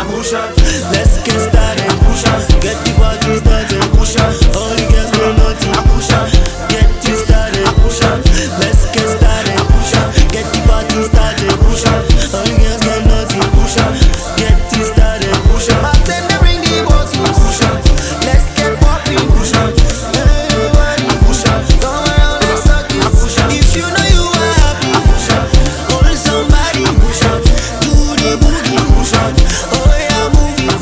Let's get started. Get the party started. All the girls go naughty. Get it started. Let's get started. Get the party started. All the girls go naughty. Get it started. Bartender bring the bottles. Let's get popping. Everybody come around and suck it. If you know you are happy, hold somebody. Do the boogie. Oh yeah, move it.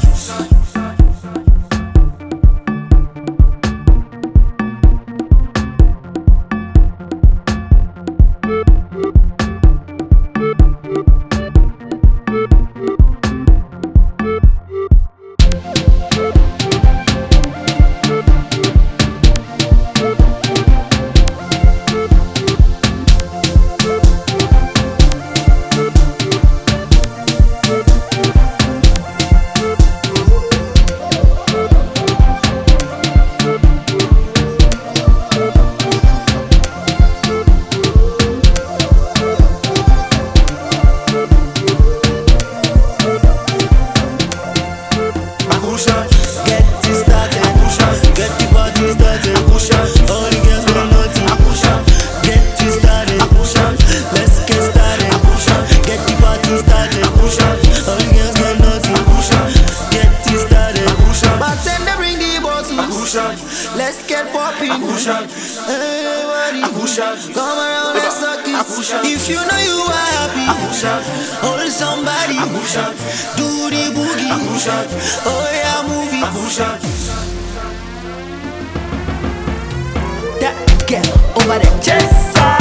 Get it started. Get the party started. All the girls go naughty. Get it started. Let's get started. Get the party started. All the girls go naughty. Get it started. Bartender bring the bottles. Let's get popping. Everybody come around and suck it. If you know you are happy, hold somebody. Do the boogie. Oh yeah, move it. That girl over there, just